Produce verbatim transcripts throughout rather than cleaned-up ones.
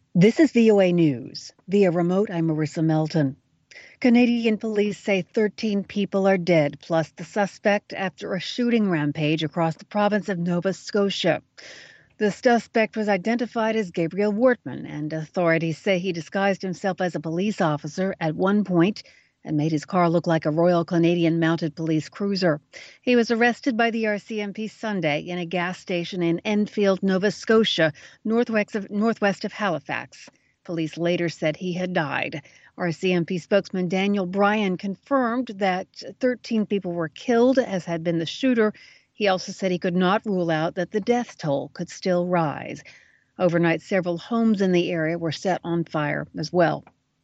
This is V O A News. Via remote, I'm Marissa Melton. Canadian police say thirteen people are dead, plus the suspect after a shooting rampage across the province of Nova Scotia. The suspect was identified as Gabriel Wortman, and authorities say he disguised himself as a police officer at one point and made his car look like a Royal Canadian Mounted Police cruiser. He was arrested by the R C M P Sunday in a gas station in Enfield, Nova Scotia, northwest of, northwest of Halifax. Police later said he had died. R C M P spokesman Daniel Bryan confirmed that thirteen people were killed, as had been the shooter. He also said he could not rule out that the death toll could still rise. Overnight, several homes in the area were set on fire as well.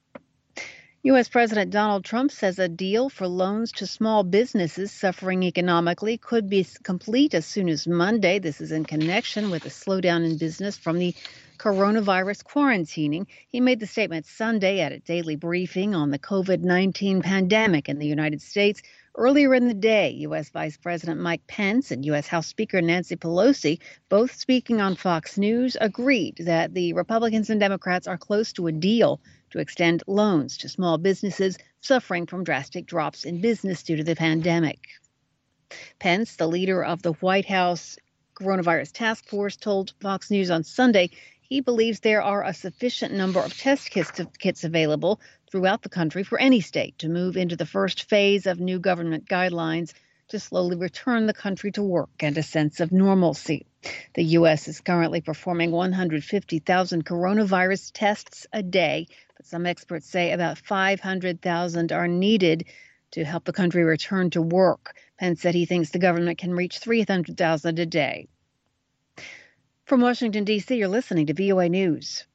U S. President Donald Trump says a deal for loans to small businesses suffering economically could be complete as soon as Monday. This is in connection with a slowdown in business from the coronavirus quarantining. He made the statement Sunday at a daily briefing on the COVID nineteen pandemic in the United States. Earlier in the day, U S. Vice President Mike Pence and U S. House Speaker Nancy Pelosi, both speaking on Fox News, agreed that the Republicans and Democrats are close to a deal to extend loans to small businesses suffering from drastic drops in business due to the pandemic. Pence, the leader of the White House Coronavirus Task Force, told Fox News on Sunday he believes there are a sufficient number of test kits, kits available throughout the country for any state to move into the first phase of new government guidelines to slowly return the country to work and a sense of normalcy. The U S is currently performing one hundred fifty thousand coronavirus tests a day, but some experts say about five hundred thousand are needed to help the country return to work. Pence said he thinks the government can reach three hundred thousand a day. From Washington, D C, you're listening to V O A News.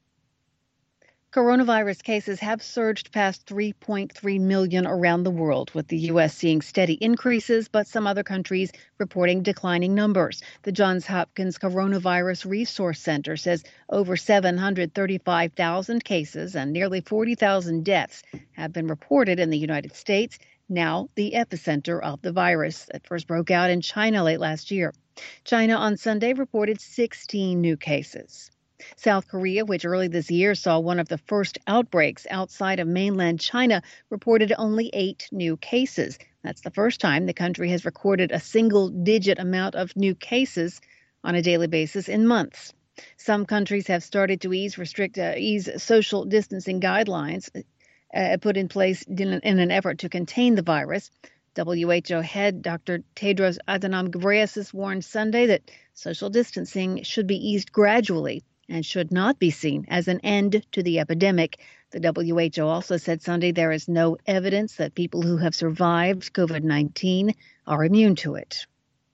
Coronavirus cases have surged past three point three million around the world, with the U S seeing steady increases, but some other countries reporting declining numbers. The Johns Hopkins Coronavirus Resource Center says over seven hundred thirty-five thousand cases and nearly forty thousand deaths have been reported in the United States, now the epicenter of the virus that first broke out in China late last year. China on Sunday reported sixteen new cases. South Korea, which early this year saw one of the first outbreaks outside of mainland China, reported only eight new cases. That's the first time the country has recorded a single-digit amount of new cases on a daily basis in months. Some countries have started to ease restrict uh, ease social distancing guidelines uh, put in place in, in an effort to contain the virus. W H O head Doctor Tedros Adhanom Ghebreyesus warned Sunday that social distancing should be eased gradually and should not be seen as an end to the epidemic. The W H O also said Sunday there is no evidence that people who have survived COVID nineteen are immune to it.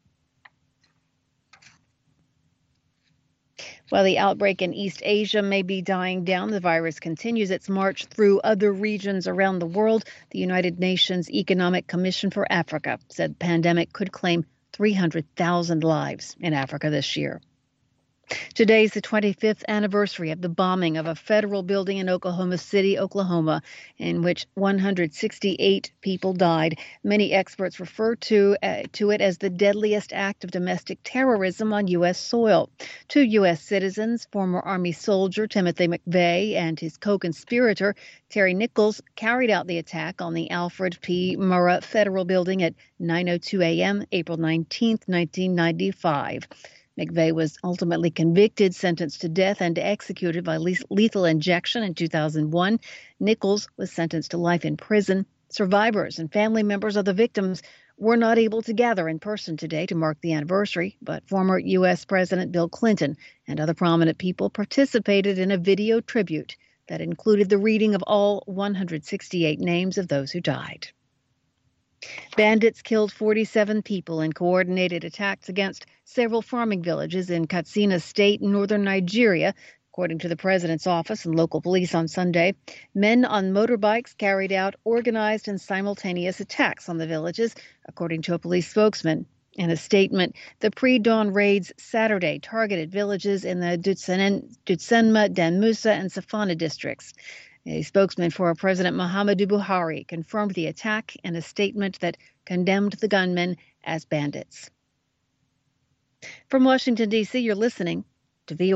While the outbreak in East Asia may be dying down, the virus continues its march through other regions around the world. The United Nations Economic Commission for Africa said the pandemic could claim three hundred thousand lives in Africa this year. Today is the twenty-fifth anniversary of the bombing of a federal building in Oklahoma City, Oklahoma, in which one hundred sixty-eight people died. Many experts refer to, uh, to it as the deadliest act of domestic terrorism on U S soil. Two U S citizens, former Army soldier Timothy McVeigh and his co-conspirator Terry Nichols, carried out the attack on the Alfred P. Murrah Federal Building at nine oh two a.m. April nineteenth, nineteen ninety-five. McVeigh was ultimately convicted, sentenced to death, and executed by lethal injection in two thousand one. Nichols was sentenced to life in prison. Survivors and family members of the victims were not able to gather in person today to mark the anniversary, but former U S. President Bill Clinton and other prominent people participated in a video tribute that included the reading of all one hundred sixty-eight names of those who died. Bandits killed forty-seven people in coordinated attacks against several farming villages in Katsina State, northern Nigeria, according to the president's office and local police on Sunday. Men on motorbikes carried out organized and simultaneous attacks on the villages, according to a police spokesman. In a statement, the pre-dawn raids Saturday targeted villages in the Dutsen- Dutsenma, Danmusa, and Safana districts. A spokesman for President Muhammadu Buhari confirmed the attack in a statement that condemned the gunmen as bandits. From Washington, D C, you're listening to V O A.